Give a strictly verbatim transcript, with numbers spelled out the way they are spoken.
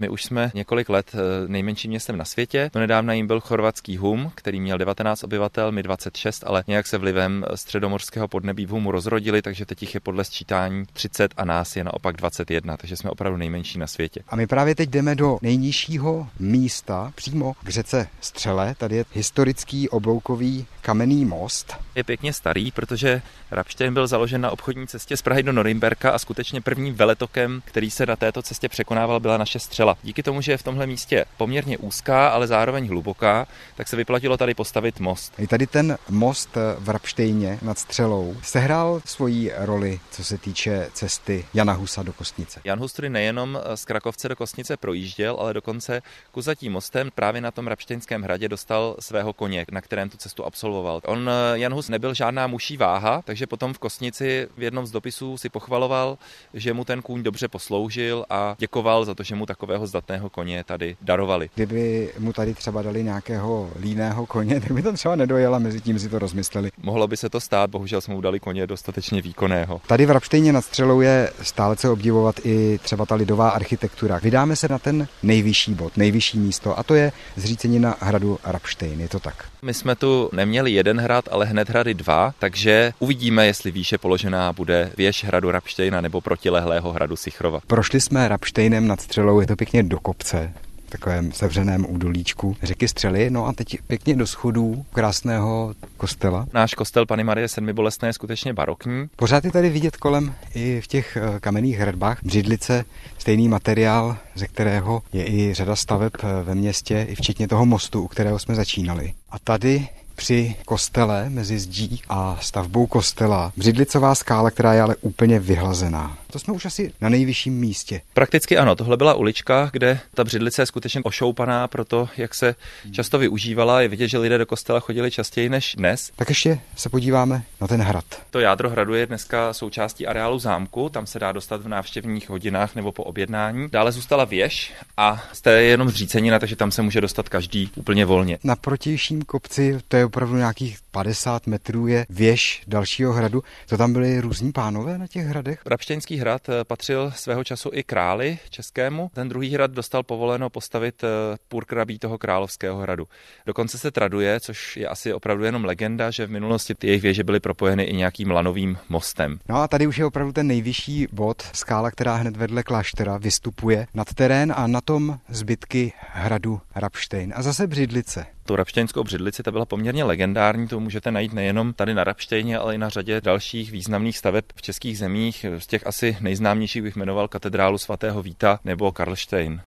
My už jsme několik let nejmenším městem na světě. Donedávna jim byl chorvatský Hum, který měl devatenáct obyvatel, my dvacet šest, ale nějak se vlivem středomořského podnebí v Humu rozrodili, takže teď jich je podle sčítání třicet a nás je naopak dvacet jedna, takže jsme opravdu nejmenší na světě. A my právě teď jdeme do nejnižšího místa, přímo k řece Střele. Tady je historický obloukový kamenný most. Je pěkně starý, protože Rabštejn byl založen na obchodní cestě z Prahy do Norimberka a skutečně prvním veletokem, který se na této cestě překonával, byla naše Střela. Díky tomu, že je v tomhle místě poměrně úzká, ale zároveň hluboká, tak se vyplatilo tady postavit most. I tady ten most v Rabštejně nad Střelou sehrál svoji roli, co se týče cesty Jana Husa do Kostnice. Jan Hus tedy nejenom z Krakovce do Kostnice projížděl, ale dokonce kuzatím mostem právě na tom Rabštejnském hradě dostal svého koně, na kterém tu cestu absolvoval. On, Jan Hus, nebyl žádná muší váha, takže potom v Kostnici v jednom z dopisů si pochvaloval, že mu ten kůň dobře posloužil a děkoval za to, že mu takového zdatného koně tady darovali. Kdyby mu tady třeba dali nějakého líného koně, tak by to třeba nedojel a mezi tím si to rozmysleli. Mohlo by se to stát, bohužel jsme mu dali koně dostatečně výkonného. Tady v Rabštejně nad Střelou je stále co obdivovat i třeba ta lidová architektura. Vydáme se na ten nejvyšší bod, nejvyšší místo, a to je zřícenina hradu Rabštejn. Je to tak? My jsme tu neměli jeden hrad, ale hned hrady dva, takže uvidíme, jestli výše položená bude věž hradu Rabštejna nebo protilehlého hradu Sichrova. Prošli jsme Rabštejnem nad Střelou, je to pěkně do kopce, v takovém sevřeném údolíčku řeky Střely, no a teď pěkně do schodů krásného kostela. Náš kostel Panny Marie Sedmibolestné je skutečně barokní. Pořád je tady vidět kolem i v těch kamenných hradbách břidlice, stejný materiál, ze kterého je i řada staveb ve městě, i včetně toho mostu, u kterého jsme začínali. A tady při kostele mezi zdí a stavbou kostela břidlicová skála, která je ale úplně vyhlazená. To jsme už asi na nejvyšším místě. Prakticky ano, tohle byla ulička, kde ta břidlice je skutečně ošoupaná pro to, jak se často využívala. Je vidět, že lidé do kostela chodili častěji než dnes. Tak ještě se podíváme na ten hrad. To jádro hradu je dneska součástí areálu zámku, tam se dá dostat v návštěvních hodinách nebo po objednání. Dále zůstala věž a zde je jenom zřícenina, takže tam se může dostat každý úplně volně. Na protějším kopci, to je opravdu nějakých padesát metrů, je věž dalšího hradu. To tam byli různí pánové na těch hradech? Rabštejnský hrad patřil svého času i králi českému. Ten druhý hrad dostal povoleno postavit purkrabí toho královského hradu. Dokonce se traduje, což je asi opravdu jenom legenda, že v minulosti ty jejich věže byly propojeny i nějakým lanovým mostem. No a tady už je opravdu ten nejvyšší bod, skála, která hned vedle kláštera vystupuje nad terén a na tom zbytky hradu Rabštejn. A zase břidlice. Tu rabštejnskou břidlici, ta byla poměrně legendární, to můžete najít nejenom tady na Rabštejně, ale i na řadě dalších významných staveb v českých zemích. Z těch asi nejznámějších bych jmenoval katedrálu svatého Víta nebo Karlštejn.